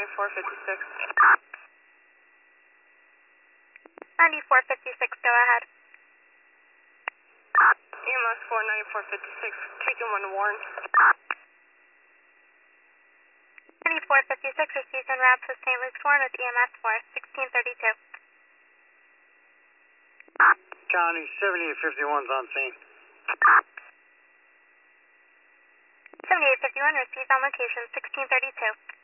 9456. 9456, go ahead. EMS 49456, taking 1 to Warren. 9456 received en route to St. Luke's Warren with EMS 4, 1632. County 7851's on scene. 7851 received on location, 1632.